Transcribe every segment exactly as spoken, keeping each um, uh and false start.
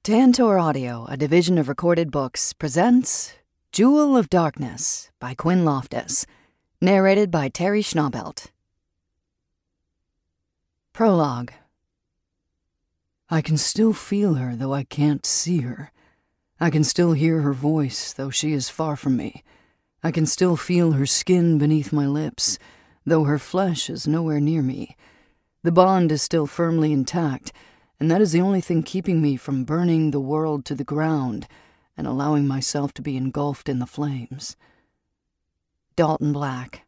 Tantor Audio, a division of Recorded Books, presents Jewel of Darkness by Quinn Loftus, narrated by Terry Schnaubelt. Prologue. I can still feel her, though I can't see her. I can still hear her voice, though she is far from me. I can still feel her skin beneath my lips, though her flesh is nowhere near me. The bond is still firmly intact, and that is the only thing keeping me from burning the world to the ground and allowing myself to be engulfed in the flames. Dalton Black.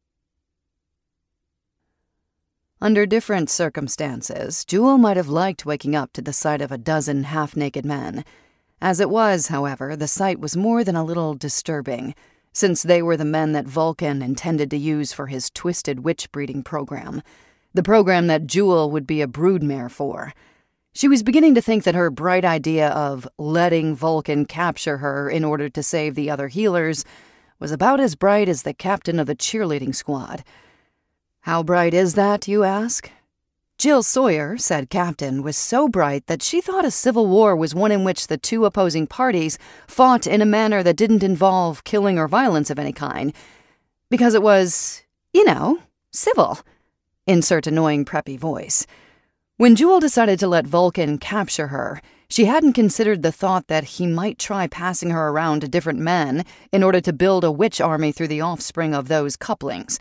Under different circumstances, Jewel might have liked waking up to the sight of a dozen half-naked men. As it was, however, the sight was more than a little disturbing, since they were the men that Vulcan intended to use for his twisted witch-breeding program, the program that Jewel would be a broodmare for. She was beginning to think that her bright idea of letting Vulcan capture her in order to save the other healers was about as bright as the captain of the cheerleading squad. How bright is that, you ask? Jill Sawyer, said Captain, was so bright that she thought a civil war was one in which the two opposing parties fought in a manner that didn't involve killing or violence of any kind, because it was, you know, civil. Insert annoying preppy voice. When Jewel decided to let Vulcan capture her, she hadn't considered the thought that he might try passing her around to different men in order to build a witch army through the offspring of those couplings.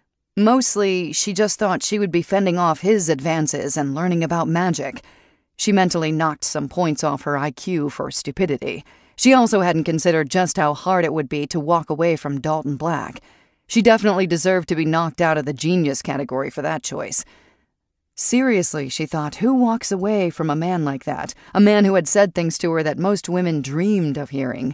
Mostly, she just thought she would be fending off his advances and learning about magic. She mentally knocked some points off her I Q for stupidity. She also hadn't considered just how hard it would be to walk away from Dalton Black. She definitely deserved to be knocked out of the genius category for that choice. Seriously, she thought, who walks away from a man like that? A man who had said things to her that most women dreamed of hearing.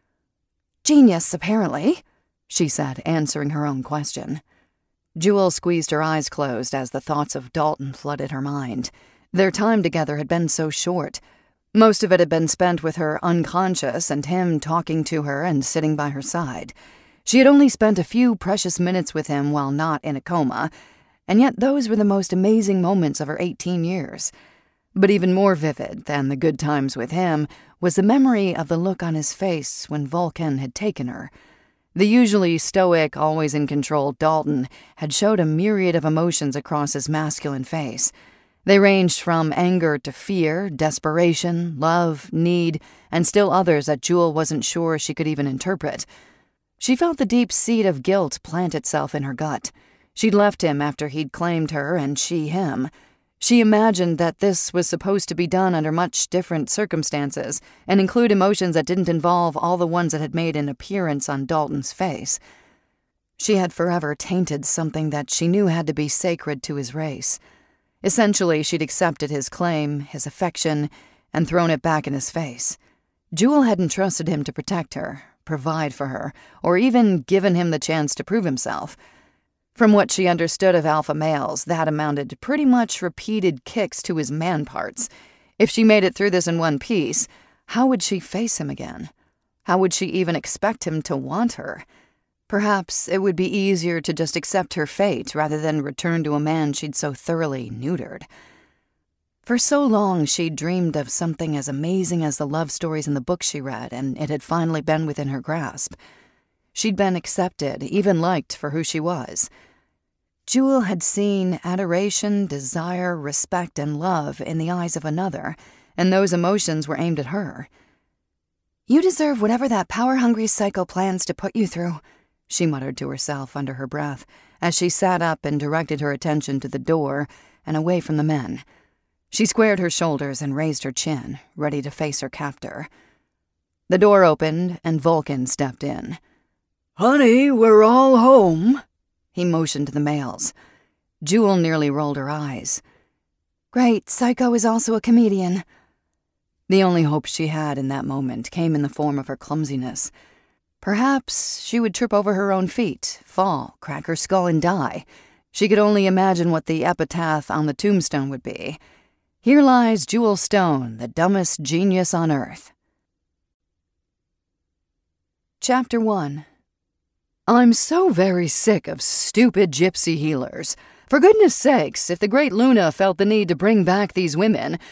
Genius, apparently, she said, answering her own question. Jewel squeezed her eyes closed as the thoughts of Dalton flooded her mind. Their time together had been so short. Most of it had been spent with her unconscious and him talking to her and sitting by her side. She had only spent a few precious minutes with him while not in a coma, and yet those were the most amazing moments of her eighteen years. But even more vivid than the good times with him was the memory of the look on his face when Vulcan had taken her. The usually stoic, always in control Dalton had showed a myriad of emotions across his masculine face. They ranged from anger to fear, desperation, love, need, and still others that Jewel wasn't sure she could even interpret. She felt the deep seed of guilt plant itself in her gut. She'd left him after he'd claimed her and she him. She imagined that this was supposed to be done under much different circumstances and include emotions that didn't involve all the ones that had made an appearance on Dalton's face. She had forever tainted something that she knew had to be sacred to his race. Essentially, she'd accepted his claim, his affection, and thrown it back in his face. Jewel hadn't trusted him to protect her, provide for her, or even given him the chance to prove himself. From what she understood of alpha males, that amounted to pretty much repeated kicks to his man parts. If she made it through this in one piece, how would she face him again? How would she even expect him to want her? Perhaps it would be easier to just accept her fate rather than return to a man she'd so thoroughly neutered. For so long, she'd dreamed of something as amazing as the love stories in the books she read, and it had finally been within her grasp. She'd been accepted, even liked for who she was. Jewel had seen adoration, desire, respect, and love in the eyes of another, and those emotions were aimed at her. You deserve whatever that power-hungry psycho plans to put you through, she muttered to herself under her breath as she sat up and directed her attention to the door and away from the men. She squared her shoulders and raised her chin, ready to face her captor. The door opened, and Vulcan stepped in. "Honey, we're all home," he motioned to the males. Jewel nearly rolled her eyes. Great, Psycho is also a comedian. The only hope she had in that moment came in the form of her clumsiness. Perhaps she would trip over her own feet, fall, crack her skull, and die. She could only imagine what the epitaph on the tombstone would be. Here lies Jewel Stone, the dumbest genius on earth. Chapter one. I'm so very sick of stupid gypsy healers. For goodness sakes, if the great Luna felt the need to bring back these women,